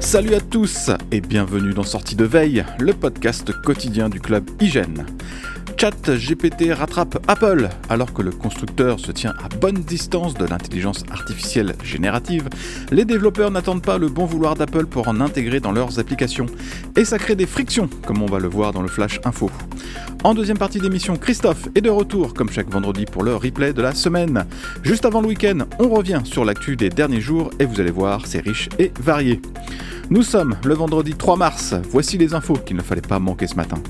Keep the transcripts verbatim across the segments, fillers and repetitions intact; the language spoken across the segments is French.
Salut à tous et bienvenue dans Sortie de Veille, le podcast quotidien du club Hygiène. ChatGPT rattrape Apple alors que le constructeur se tient à bonne distance de l'intelligence artificielle générative. Les développeurs n'attendent pas le bon vouloir d'Apple pour en intégrer dans leurs applications. Et ça crée des frictions, comme on va le voir dans le Flash Info. En deuxième partie d'émission, Christophe est de retour, comme chaque vendredi, pour le replay de la semaine. Juste avant le week-end, on revient sur l'actu des derniers jours et vous allez voir, c'est riche et varié. Nous sommes le vendredi trois mars, voici les infos qu'il ne fallait pas manquer ce matin.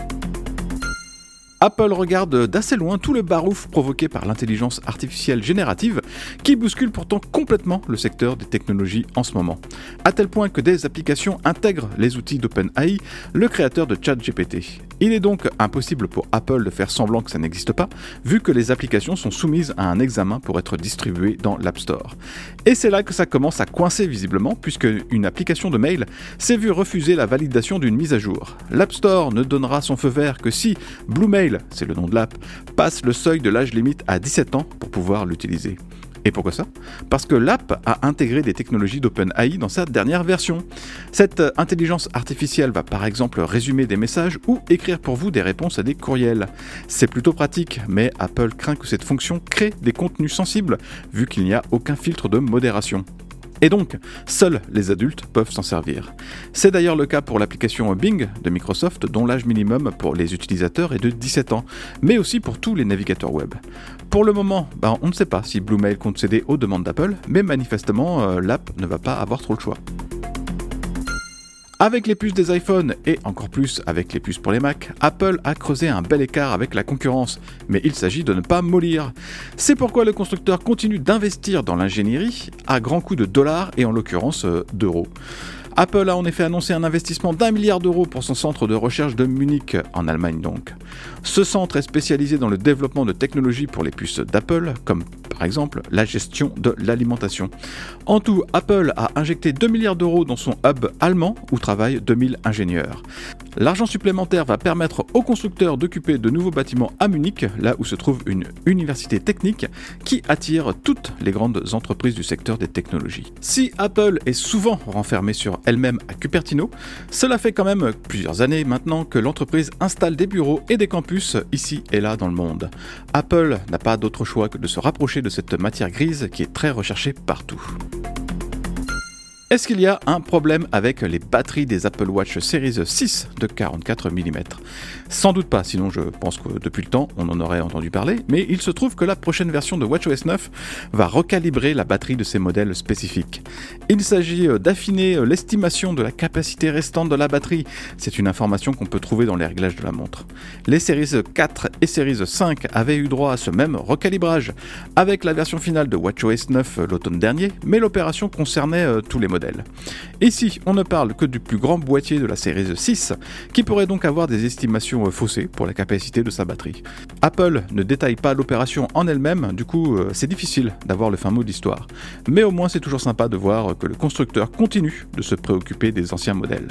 Apple regarde d'assez loin tout le barouf provoqué par l'intelligence artificielle générative qui bouscule pourtant complètement le secteur des technologies en ce moment. À tel point que des applications intègrent les outils d'OpenAI, le créateur de ChatGPT. Il est donc impossible pour Apple de faire semblant que ça n'existe pas, vu que les applications sont soumises à un examen pour être distribuées dans l'App Store. Et c'est là que ça commence à coincer visiblement, puisque une application de mail s'est vue refuser la validation d'une mise à jour. L'App Store ne donnera son feu vert que si BlueMail, c'est le nom de l'app, passe le seuil de l'âge limite à dix-sept ans pour pouvoir l'utiliser. Et pourquoi ça ? Parce que l'app a intégré des technologies d'OpenAI dans sa dernière version. Cette intelligence artificielle va par exemple résumer des messages ou écrire pour vous des réponses à des courriels. C'est plutôt pratique, mais Apple craint que cette fonction crée des contenus sensibles, vu qu'il n'y a aucun filtre de modération. Et donc, seuls les adultes peuvent s'en servir. C'est d'ailleurs le cas pour l'application Bing de Microsoft, dont l'âge minimum pour les utilisateurs est de dix-sept ans, mais aussi pour tous les navigateurs web. Pour le moment, ben, on ne sait pas si BlueMail compte céder aux demandes d'Apple, mais manifestement, euh, l'app ne va pas avoir trop le choix. Avec les puces des iPhones et encore plus avec les puces pour les Mac, Apple a creusé un bel écart avec la concurrence, mais il s'agit de ne pas mollir. C'est pourquoi le constructeur continue d'investir dans l'ingénierie à grands coups de dollars et en l'occurrence euh, d'euros. Apple a en effet annoncé un investissement d'un milliard d'euros pour son centre de recherche de Munich, en Allemagne donc. Ce centre est spécialisé dans le développement de technologies pour les puces d'Apple, comme par exemple la gestion de l'alimentation. En tout, Apple a injecté deux milliards d'euros dans son hub allemand où travaillent deux mille ingénieurs. L'argent supplémentaire va permettre aux constructeurs d'occuper de nouveaux bâtiments à Munich, là où se trouve une université technique qui attire toutes les grandes entreprises du secteur des technologies. Si Apple est souvent renfermée sur elle-même à Cupertino, cela fait quand même plusieurs années maintenant que l'entreprise installe des bureaux et des campus ici et là dans le monde. Apple n'a pas d'autre choix que de se rapprocher de cette matière grise qui est très recherchée partout. Est-ce qu'il y a un problème avec les batteries des Apple Watch Series six de quarante-quatre millimètres ? Sans doute pas, sinon je pense que depuis le temps on en aurait entendu parler, mais il se trouve que la prochaine version de WatchOS neuf va recalibrer la batterie de ces modèles spécifiques. Il s'agit d'affiner l'estimation de la capacité restante de la batterie, c'est une information qu'on peut trouver dans les réglages de la montre. Les Series quatre et Series cinq avaient eu droit à ce même recalibrage, avec la version finale de WatchOS neuf l'automne dernier, mais l'opération concernait tous les modèles. Ici, on ne parle que du plus grand boîtier de la série six, qui pourrait donc avoir des estimations faussées pour la capacité de sa batterie. Apple ne détaille pas l'opération en elle-même, du coup c'est difficile d'avoir le fin mot de l'histoire. Mais au moins c'est toujours sympa de voir que le constructeur continue de se préoccuper des anciens modèles.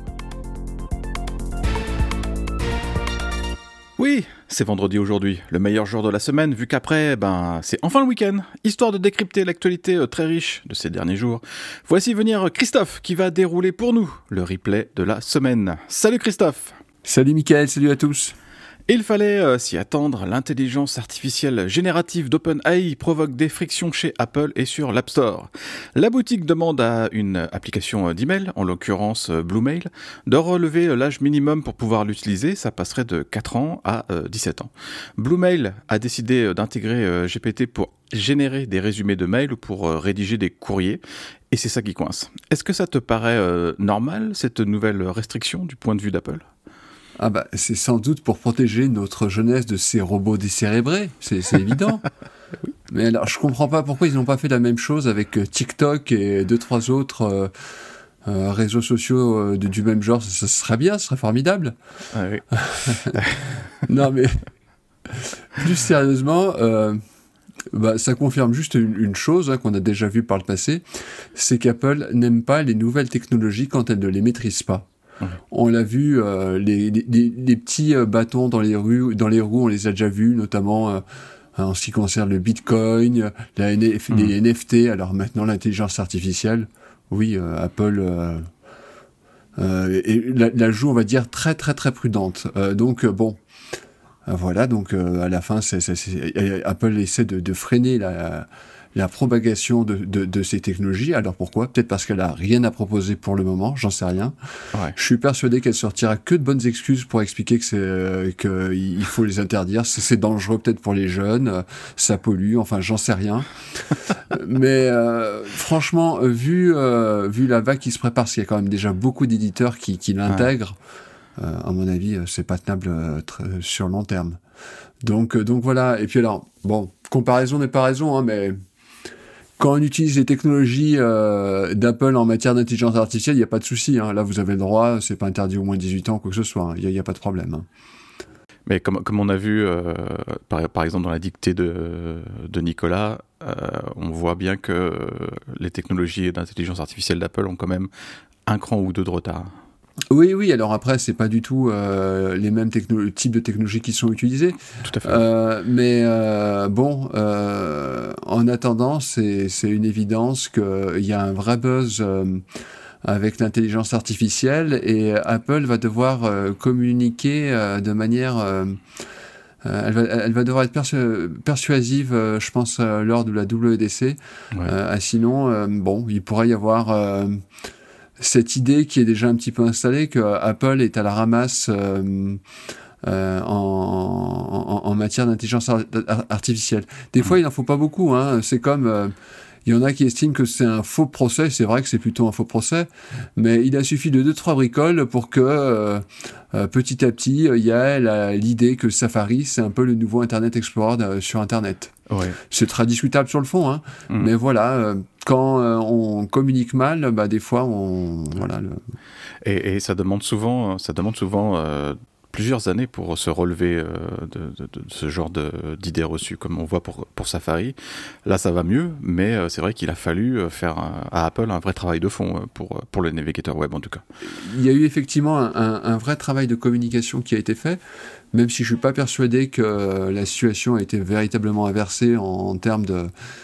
Oui, c'est vendredi aujourd'hui, le meilleur jour de la semaine, vu qu'après, ben, c'est enfin le week-end. Histoire de décrypter l'actualité très riche de ces derniers jours, voici venir Christophe qui va dérouler pour nous le replay de la semaine. Salut Christophe. Salut Mickaël, salut à tous. Il fallait euh, s'y attendre, l'intelligence artificielle générative d'OpenAI provoque des frictions chez Apple et sur l'App Store. La boutique demande à une application d'email, en l'occurrence euh, BlueMail, de relever l'âge minimum pour pouvoir l'utiliser, ça passerait de quatre ans à euh, dix-sept ans. BlueMail a décidé d'intégrer euh, G P T pour générer des résumés de mails ou pour euh, rédiger des courriers, et c'est ça qui coince. Est-ce que ça te paraît euh, normal, cette nouvelle restriction du point de vue d'Apple ? Ah bah, c'est sans doute pour protéger notre jeunesse de ces robots décérébrés, c'est, c'est évident. Oui. Mais alors, je comprends pas pourquoi ils n'ont pas fait la même chose avec TikTok et deux, trois autres euh, euh, réseaux sociaux euh, de, du même genre. Ça, ça serait bien, ce serait formidable. Ah oui. Non, mais plus sérieusement, euh, bah, ça confirme juste une, une chose hein, qu'on a déjà vue par le passé, c'est qu'Apple n'aime pas les nouvelles technologies quand elle ne les maîtrise pas. On l'a vu, euh, les, les, les petits euh, bâtons dans les, rues, dans les roues, on les a déjà vus, notamment euh, en ce qui concerne le Bitcoin, la N F, mmh. les N F T, alors maintenant l'intelligence artificielle. Oui, euh, Apple euh, Euh, et la, la joue, on va dire, très très très prudente. Euh, donc euh, bon, euh, voilà, donc euh, à la fin, c'est, c'est, c'est, Apple essaie de, de freiner la, la propagation de, de, de ces technologies. Alors pourquoi ? Peut-être parce qu'elle a rien à proposer pour le moment, j'en sais rien. Ouais. Je suis persuadé qu'elle sortira que de bonnes excuses pour expliquer que c'est euh, que il faut les interdire. C'est, c'est dangereux peut-être pour les jeunes, euh, ça pollue. Enfin, j'en sais rien. Mais euh, franchement, vu euh, vu la vague qui se prépare, parce qu'il y a quand même déjà beaucoup d'éditeurs qui, qui l'intègrent. Ouais. Euh, à mon avis, c'est pas tenable euh, tr- sur long terme. Donc euh, donc voilà. Et puis alors, bon, comparaison n'est pas raison, hein, mais quand on utilise les technologies euh, d'Apple en matière d'intelligence artificielle, il n'y a pas de souci. Hein. Là, vous avez le droit, c'est pas interdit au moins dix-huit ans, quoi que ce soit. Il hein. n'y a, a pas de problème. Hein. Mais comme, comme on a vu, euh, par, par exemple, dans la dictée de, de Nicolas, euh, on voit bien que les technologies d'intelligence artificielle d'Apple ont quand même un cran ou deux de retard. Oui, oui, alors après, c'est pas du tout euh, les mêmes techno- types de technologies qui sont utilisées. Tout à fait. Euh, mais euh, bon, euh, en attendant, c'est, c'est une évidence qu'il y a un vrai buzz euh, avec l'intelligence artificielle et Apple va devoir euh, communiquer euh, de manière... Euh, Euh, elle, va, elle va devoir être persu- persuasive, euh, je pense, euh, lors de la W W D C. Ouais. Euh, sinon, euh, bon, il pourrait y avoir euh, cette idée qui est déjà un petit peu installée que Apple est à la ramasse euh, euh, en, en, en matière d'intelligence ar- artificielle. Des mmh. fois, il n'en faut pas beaucoup. Hein. C'est comme... Euh, il y en a qui estiment que c'est un faux procès, c'est vrai que c'est plutôt un faux procès, mais il a suffi de deux, trois bricoles pour que euh, euh, petit à petit, il y ait la, l'idée que Safari, c'est un peu le nouveau Internet Explorer euh, sur Internet. Ouais. C'est très discutable sur le fond, hein, mmh. mais voilà, euh, quand euh, on communique mal, bah, des fois, on... Voilà, le... et, et ça demande souvent, ça demande souvent euh... plusieurs années pour se relever euh, de, de, de ce genre de, d'idées reçues, comme on voit pour, pour Safari. Là, ça va mieux, mais euh, c'est vrai qu'il a fallu faire un, à Apple un vrai travail de fond pour, pour le navigateur web, en tout cas. Il y a eu effectivement un, un, un vrai travail de communication qui a été fait, même si je ne suis pas persuadé que la situation a été véritablement inversée en, en termes de,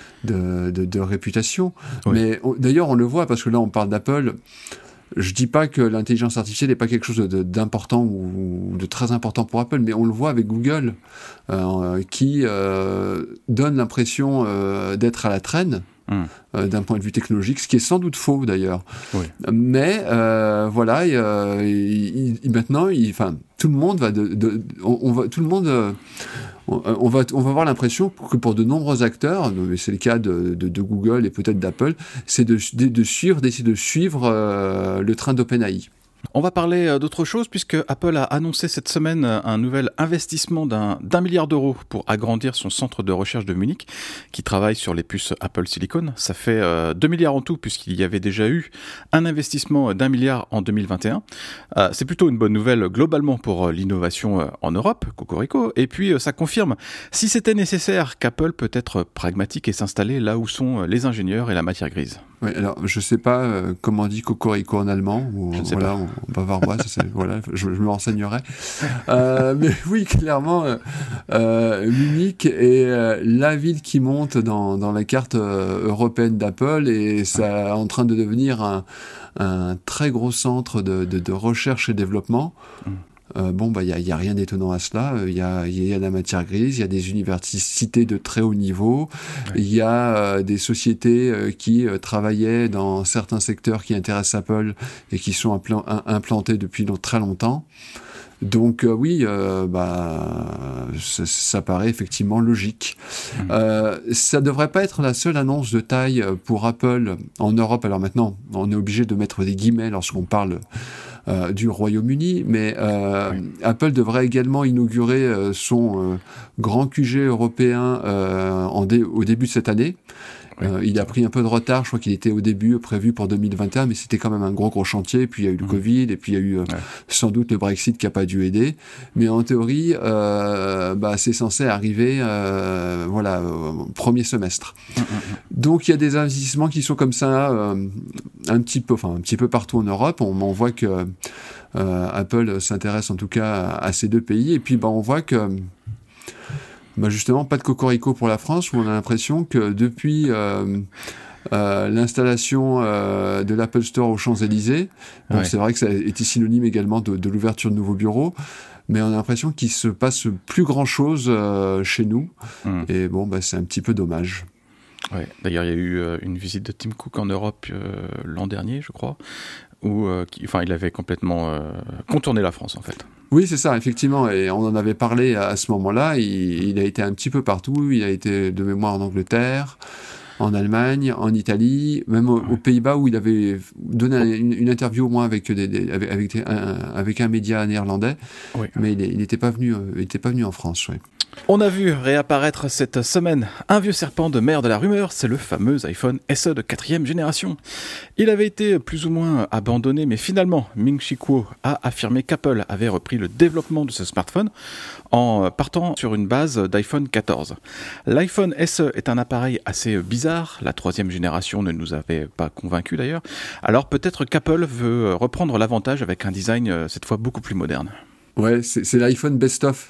de, de, de réputation. Oui. Mais on, d'ailleurs, on le voit, parce que là, on parle d'Apple... Je dis pas que l'intelligence artificielle n'est pas quelque chose de, d'important ou de très important pour Apple, mais on le voit avec Google, euh, qui euh, donne l'impression euh, d'être à la traîne. Mmh. Euh, d'un point de vue technologique, ce qui est sans doute faux d'ailleurs. Oui. Mais euh, voilà, euh, il, il, maintenant, il, enfin, tout le monde va, de, de, on, on va, tout le monde, euh, on, on va, on va avoir l'impression que pour de nombreux acteurs, c'est le cas de, de, de Google et peut-être d'Apple, c'est de, de, de suivre, d'essayer de suivre euh, le train d'OpenAI. On va parler d'autre chose puisque Apple a annoncé cette semaine un nouvel investissement d'un, d'un milliard d'euros pour agrandir son centre de recherche de Munich qui travaille sur les puces Apple Silicon. Ça fait euh, deux milliards en tout puisqu'il y avait déjà eu un investissement d'un milliard en deux mille vingt et un. Euh, c'est plutôt une bonne nouvelle globalement pour l'innovation en Europe, cocorico. Et puis euh, ça confirme, si c'était nécessaire, qu'Apple peut être pragmatique et s'installer là où sont les ingénieurs et la matière grise. Oui, alors je sais pas euh, comment on dit cocorico en allemand. Ou, je ne sais voilà, pas. On, on va voir moi, ça, c'est, voilà, je, je me renseignerai. Euh, mais oui, clairement, euh, Munich est euh, la ville qui monte dans, dans la carte euh, européenne d'Apple et ça est en train de devenir un, un très gros centre de, de, de recherche et développement. Mm. Euh, bon, bah, il n'y a, a rien d'étonnant à cela. Il y a, y a la matière grise, il y a des universités de très haut niveau, il ouais. y a euh, des sociétés euh, qui euh, travaillaient dans certains secteurs qui intéressent Apple et qui sont impl- implantés depuis long, très longtemps. Donc euh, oui, euh, bah, ça, ça paraît effectivement logique. Mmh. Euh, ça ne devrait pas être la seule annonce de taille pour Apple en Europe. Alors maintenant, on est obligé de mettre des guillemets lorsqu'on parle Euh, du Royaume-Uni, mais euh, oui. Apple devrait également inaugurer euh, son euh, grand Q G européen euh, en dé- au début de cette année. Oui. Euh, il a pris un peu de retard, je crois qu'il était au début prévu pour deux mille vingt et un, mais c'était quand même un gros gros chantier, puis il y a eu le mmh. Covid, et puis il y a eu euh, ouais. sans doute le Brexit qui n'a pas dû aider, mais en théorie, euh, bah, c'est censé arriver euh, voilà, au premier semestre. Mmh. Donc il y a des investissements qui sont comme ça, euh, un, petit peu, enfin, un petit peu partout en Europe, on, on voit que euh, Apple s'intéresse en tout cas à, à ces deux pays, et puis bah, on voit que bah justement, pas de cocorico pour la France, où on a l'impression que depuis euh, euh, l'installation euh, de l'Apple Store aux Champs-Élysées. Bon, ouais. C'est vrai que ça a été synonyme également de, de l'ouverture de nouveaux bureaux, mais on a l'impression qu'il se passe plus grand-chose euh, chez nous. Mmh. Et bon, bah, c'est un petit peu dommage. Ouais. D'ailleurs, il y a eu euh, une visite de Tim Cook en Europe euh, l'an dernier, je crois, où euh, qui, enfin, il avait complètement euh, contourné la France, en fait. Oui, c'est ça, effectivement, et on en avait parlé à, à ce moment-là. Il, il a été un petit peu partout. Il a été de mémoire en Angleterre, en Allemagne, en Italie, même au, Ouais. aux Pays-Bas où il avait donné un, une, une interview au moins avec des, des, avec, avec, des, un, avec un média néerlandais, Oui. mais il n'était pas venu, il était pas venu en France. Ouais. On a vu réapparaître cette semaine un vieux serpent de mer de la rumeur, c'est le fameux iPhone S E de quatrième génération. Il avait été plus ou moins abandonné, mais finalement, Ming-Chi Kuo a affirmé qu'Apple avait repris le développement de ce smartphone en partant sur une base d'iPhone quatorze. L'iPhone S E est un appareil assez bizarre, la troisième génération ne nous avait pas convaincus d'ailleurs, alors peut-être qu'Apple veut reprendre l'avantage avec un design cette fois beaucoup plus moderne. Ouais, c'est, c'est l'iPhone best-of.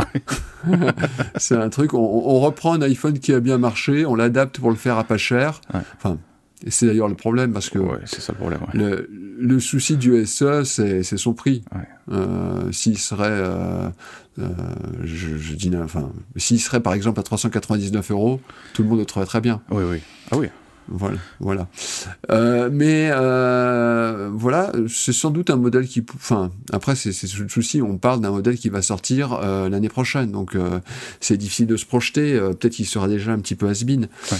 C'est un truc, on, on reprend un iPhone qui a bien marché, on l'adapte pour le faire à pas cher. Ouais. Enfin, et c'est d'ailleurs le problème parce que ouais, c'est ça le, problème, ouais. le, le souci du S E, c'est, c'est son prix. Ouais. Euh, s'il serait, euh, euh, je, je dis, enfin, s'il serait par exemple à trois cent quatre-vingt-dix-neuf euros, tout le monde le trouverait très bien. Oui, oui. Ah oui. Voilà, voilà. Euh, mais euh, voilà, c'est sans doute un modèle qui, enfin, après c'est, c'est le souci, on parle d'un modèle qui va sortir euh, l'année prochaine, donc euh, c'est difficile de se projeter. Euh, peut-être qu'il sera déjà un petit peu has-been. Ouais.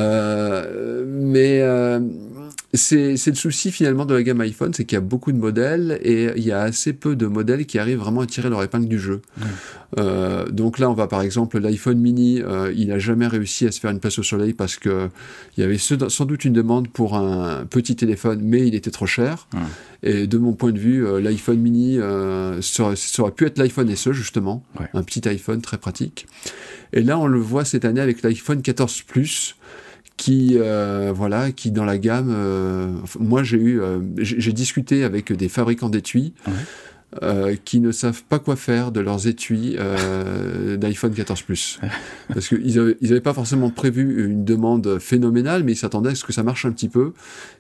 Euh, mais euh, c'est, c'est le souci finalement de la gamme iPhone, c'est qu'il y a beaucoup de modèles et il y a assez peu de modèles qui arrivent vraiment à tirer leur épingle du jeu. Ouais. Euh, donc là, on va par exemple l'iPhone mini, euh, il n'a jamais réussi à se faire une place au soleil parce que il y avait sans doute une demande pour un petit téléphone, mais il était trop cher. Mmh. Et de mon point de vue, euh, l'iPhone mini, euh, ça, aurait, ça aurait pu être l'iPhone S E, justement, ouais. Un petit iPhone très pratique. Et là, on le voit cette année avec l'iPhone quatorze Plus, qui, euh, voilà, qui dans la gamme... Euh, moi, j'ai, eu, euh, j'ai, j'ai discuté avec des fabricants d'étuis, ouais. Euh, qui ne savent pas quoi faire de leurs étuis euh, d'iPhone quatorze Plus. Parce qu'ils n'avaient ils avaient pas forcément prévu une demande phénoménale, mais ils s'attendaient à ce que ça marche un petit peu.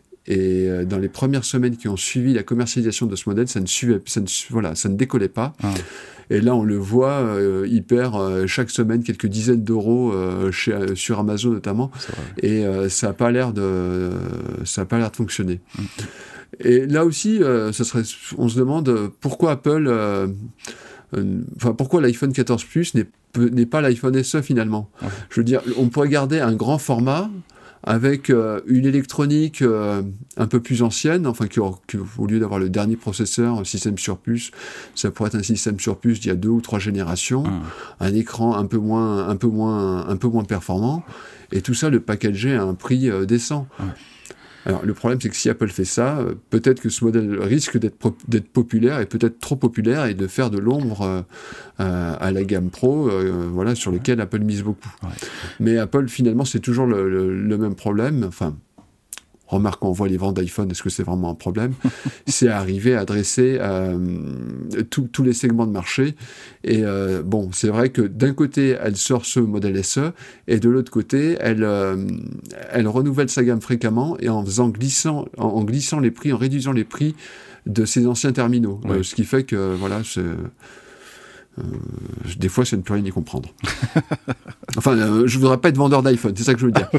Et euh, dans les premières semaines qui ont suivi la commercialisation de ce modèle, ça ne, suivait, ça ne, voilà, ça ne décollait pas. Ah. Et là, on le voit, euh, il perd euh, chaque semaine quelques dizaines d'euros euh, chez, euh, sur Amazon notamment. Et euh, ça n'a pas l'air de, ça n'a pas l'air de fonctionner. Mmh. Et là aussi, euh, ça serait, on se demande pourquoi Apple, euh, euh, enfin pourquoi l'iPhone quatorze Plus n'est, n'est pas l'iPhone S E finalement. Ouais. Je veux dire, on pourrait garder un grand format avec euh, une électronique euh, un peu plus ancienne, enfin qui, qui, au lieu d'avoir le dernier processeur, un système sur puce, ça pourrait être un système sur puce d'il y a deux ou trois générations, mmh. Un écran un peu moins, un peu moins, un peu moins performant, et tout ça le packager à un prix euh, décent. Ouais. Alors, le problème, c'est que si Apple fait ça, peut-être que ce modèle risque d'être, pro- d'être populaire et peut-être trop populaire et de faire de l'ombre euh, euh, à la gamme Pro, euh, voilà, sur lequel Apple mise beaucoup. Ouais. Mais Apple, finalement, c'est toujours le, le, le même problème. Enfin, remarque, quand on voit les ventes d'iPhone, est-ce que c'est vraiment un problème ? C'est arriver à adresser euh, tous les segments de marché. Et euh, bon, c'est vrai que d'un côté, elle sort ce modèle S E, et de l'autre côté, elle, euh, elle renouvelle sa gamme fréquemment, et en faisant glissant, en, en glissant les prix, en réduisant les prix de ses anciens terminaux. Oui. Euh, ce qui fait que, voilà, c'est... Euh, des fois, ça ne peut rien y comprendre. Enfin, euh, je ne voudrais pas être vendeur d'iPhone, c'est ça que je veux dire.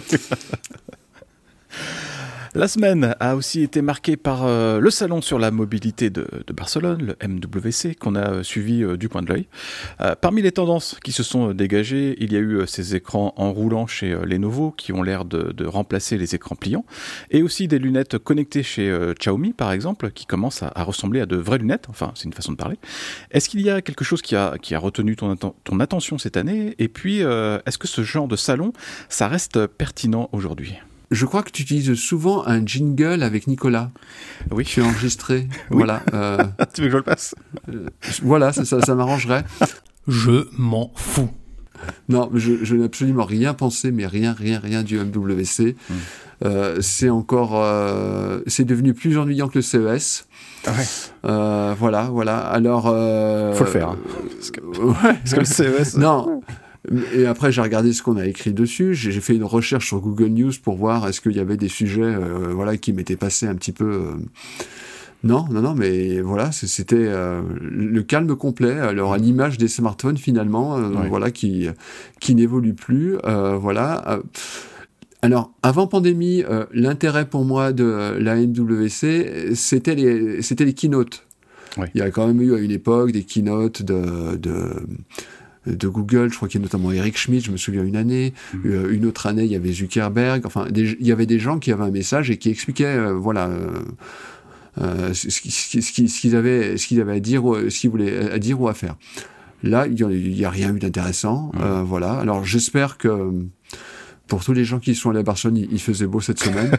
La semaine a aussi été marquée par euh, le salon sur la mobilité de, de Barcelone, le M W C, qu'on a euh, suivi euh, du coin de l'œil. Euh, parmi les tendances qui se sont euh, dégagées, il y a eu euh, ces écrans enroulants chez euh, Lenovo qui ont l'air de, de remplacer les écrans pliants, et aussi des lunettes connectées chez euh, Xiaomi, par exemple, qui commencent à, à ressembler à de vraies lunettes. Enfin, c'est une façon de parler. Est-ce qu'il y a quelque chose qui a, qui a retenu ton, atten- ton attention cette année ? Et puis, euh, est-ce que ce genre de salon, ça reste pertinent aujourd'hui ? Je crois que tu utilises souvent un jingle avec Nicolas. Oui. Tu es enregistré. Oui. Voilà. Euh, tu veux que je le passe ? euh, Voilà, ça, ça, ça m'arrangerait. Je m'en fous. Non, je, je n'ai absolument rien pensé, mais rien, rien, rien du M W C. Mmh. Euh, c'est encore, euh, c'est devenu plus ennuyant que le C E S. Ah ouais. Euh, voilà, voilà. Alors. Euh, Faut le faire. Hein. Parce que, ouais. Parce que le C E S. Non. Et après, j'ai regardé ce qu'on a écrit dessus. J'ai, j'ai fait une recherche sur Google News pour voir est-ce qu'il y avait des sujets euh, voilà, qui m'étaient passés un petit peu... Euh... Non, non, non, mais voilà, c'était euh, le calme complet. Alors, à l'image des smartphones, finalement, euh, oui. voilà, qui, qui n'évoluent plus. Euh, voilà. Euh, alors, avant pandémie, euh, l'intérêt pour moi de la M W C, c'était les, c'était les keynotes. Oui. Il y a quand même eu à une époque des keynotes de... de de Google, je crois qu'il y a notamment Eric Schmidt, je me souviens une année, mmh. euh, une autre année il y avait Zuckerberg, enfin des, il y avait des gens qui avaient un message et qui expliquaient euh, voilà euh, euh, ce, ce, ce, ce, ce qu'ils avaient, ce qu'ils avaient à dire, ce qu'ils voulaient à dire ou à faire. Là il n'y a, a rien eu d'intéressant, mmh. euh, voilà. Alors j'espère que pour tous les gens qui sont allés à Barcelone, il, il faisait beau cette semaine.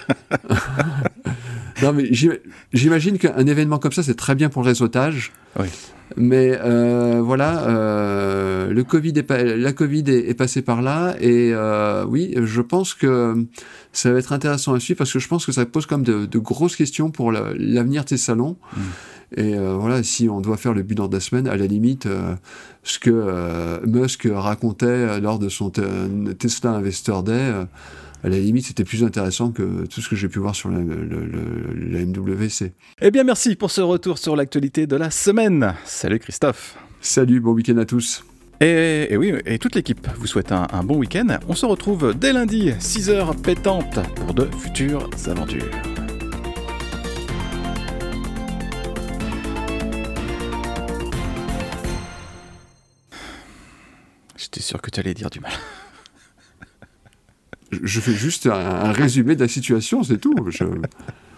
Non mais j'imagine qu'un événement comme ça c'est très bien pour le réseautage. Oui. Mais euh, voilà, euh, le Covid est pa- la Covid est, est passée par là et euh, oui, je pense que ça va être intéressant à suivre parce que je pense que ça pose comme de, de grosses questions pour le, l'avenir de ces salons. Mmh. Et euh, voilà, si on doit faire le bilan de la semaine, à la limite, euh, ce que euh, Musk racontait lors de son t- Tesla Investor Day. Euh, à la limite, c'était plus intéressant que tout ce que j'ai pu voir sur la, le, le, la M W C. Eh bien, merci pour ce retour sur l'actualité de la semaine. Salut Christophe. Salut, bon week-end à tous. Et, et oui, et toute l'équipe vous souhaite un, un bon week-end. On se retrouve dès lundi, six heures pétantes, pour de futures aventures. J'étais sûr que tu allais dire du mal. Je fais juste un, un résumé de la situation, c'est tout. Je...